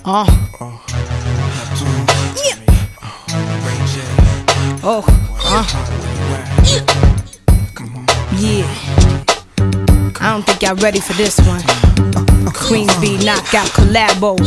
Yeah. I don't think y'all ready for this one. Queen Bee knockout collabo.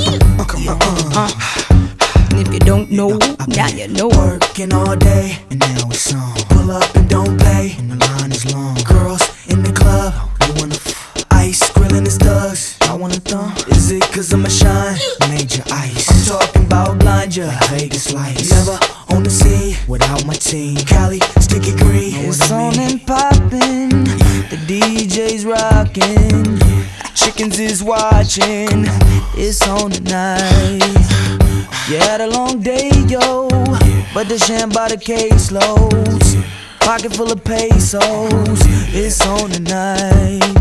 And if you don't know, now you know. Working all day, and now it's on. Pull up and don't play, and the line is long. Girls in the club, you wanna ice, grilling his thugs. I wanna thumb. Is it cause I'ma shine? Major ice. I'm talking about blind ya, Vegas lights. Never on the scene without my team. Cali, sticky green. It's on and poppin'. The DJ's rockin'. Chickens is watching. It's on tonight. You had a long day, yo, but the sham by the caseloads. Pocket full of pesos. It's on tonight.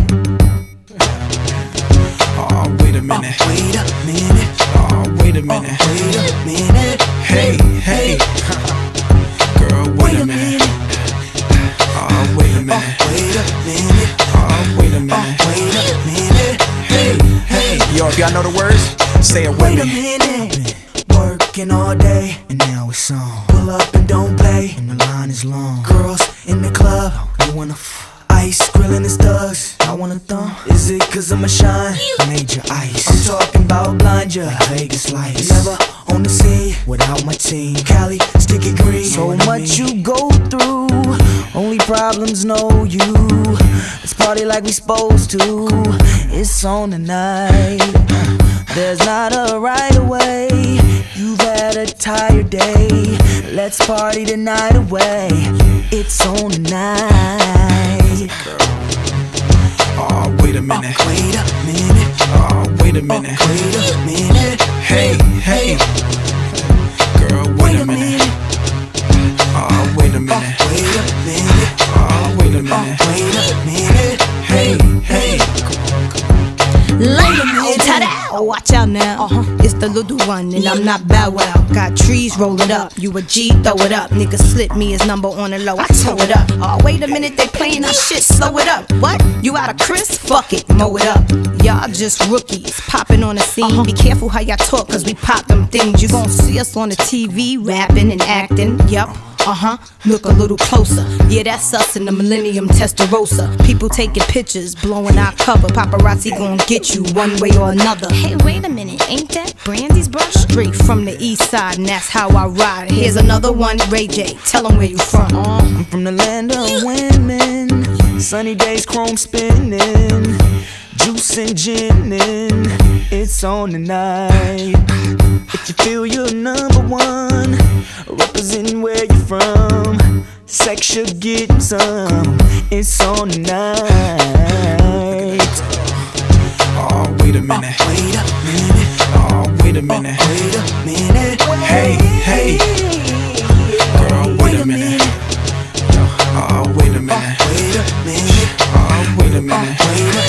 Oh, wait a minute. Oh, wait a minute. Oh, wait a minute. Oh, wait a minute. Hey, hey. Girl, wait a minute. Oh, wait a minute. Oh, wait a minute. Oh, wait a minute. Oh, wait a minute. Hey, hey. Yo, if y'all know the words, say it with Wait a me. minute. Working all day, and now it's on. Pull up and don't play, and the line is long. Girls in the club, you wanna ice, grilling his thugs. I wanna thumb. Is it cause I'ma shine? Major ice. I'm talking about blind ya, Vegas lights. Never on the scene without my team. Cali, sticky green. So much you go through, only problems know you. Let's party like we supposed to. It's on tonight. There's not a right away. You've had a tired day. Let's party the night away. It's on tonight. Oh, wait a minute. Oh, wait a minute. Oh, wait a minute. Oh, wait a minute. Hey, hey. Girl, wait a minute. Oh, wait a minute. Oh, wait a minute. Oh, wait a minute. Oh, wait a minute. Hey, hey. Watch out now, it's the little one and I'm not Bow Wow. Got trees, roll it up, you a G, throw it up. Nigga slip me his number on the low, I tow it up. Oh wait a minute, they playing our shit, slow it up. What? You out of Chris? Fuck it, mow it up. Y'all just rookies, popping on the scene. Be careful how y'all talk, cause we pop them things. You gon' see us on the TV, rapping and acting, yup. Look a little closer. Yeah, that's us in the Millennium Testarossa. People taking pictures, blowing our cover. Paparazzi gon' get you one way or another. Hey, wait a minute, ain't that Brandy's brush? Straight from the east side, and that's how I ride. Here's another one, Ray J. Tell them where you from. I'm from the land of women. Sunny days, chrome spinning. Juice and ginning. It's on tonight. If you feel you're number one, representing where you're from, sex you're getting some. It's on tonight. Oh, wait a minute. Oh, wait a minute. Oh, wait a minute. Oh, wait a minute. Hey, hey. Girl, wait a minute. Oh, wait a minute. Wait a minute. Oh, wait a minute. Wait a minute.